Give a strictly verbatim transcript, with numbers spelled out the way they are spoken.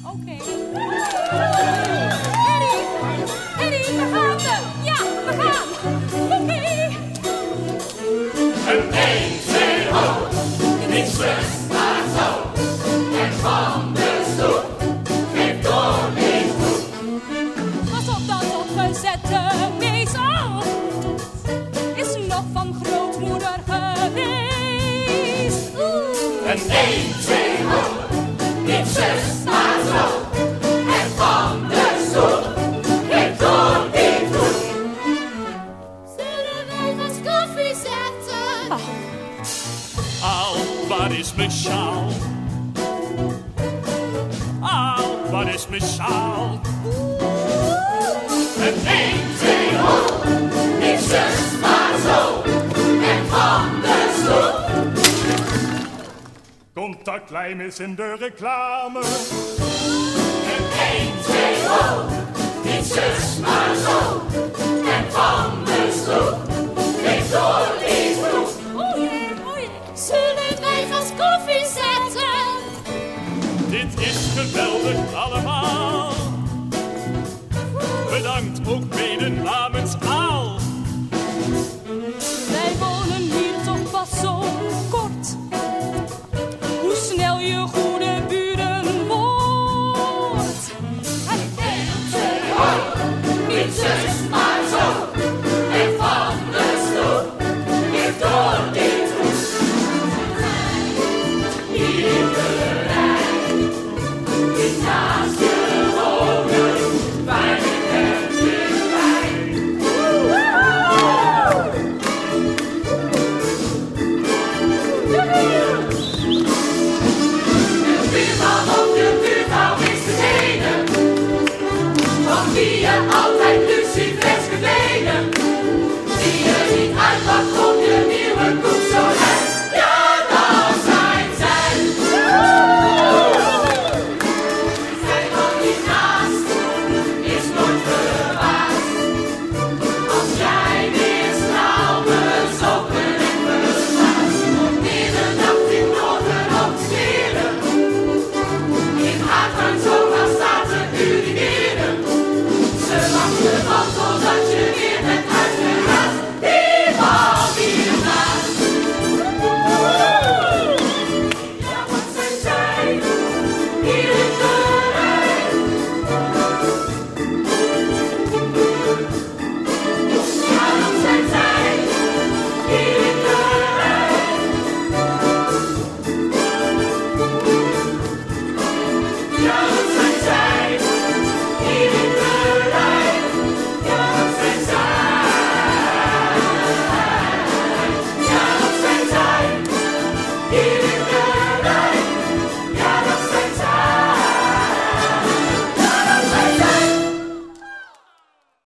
Oké. Eddie, Eddie, we gaan er. Ja, we gaan. Oké. Een één, twee, ho, niet zus, maar zo. En van de stoep, geef door niet goed. Pas op dat opgezette wezel is nog van grootmoeder geweest. Oeh. Een één, twee, ho, niet zus, maar zo. En van de stoep, geef door niet goed. Zullen wij wat koffie zetten? Au, waar is mijn sjaal? Au, waar is mijn sjaal? Een één, twee, ho, niet zus, maar zo. En van de stoep. Contactlijm is in de reclame. Een één, twee, ho, niet zus, maar zo. En van de stoep, geef door niet goed. Oh jee, oh jee. Zullen wij wat koffie zetten? Dit is geweldig allemaal. Bedankt ook mede namens Aal. Wij wonen hier toch pas zo kort.